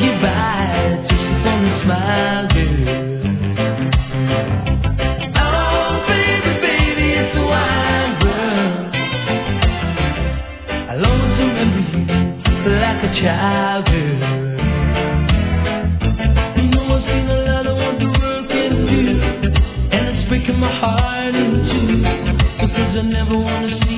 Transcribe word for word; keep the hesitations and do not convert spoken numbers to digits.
you by just for a smile, girl. Oh, baby, baby, it's the wine world. I long to remember you like a child, girl. You know I've seen a lot of what the world can do, and it's breaking my heart in two, because I never wanna see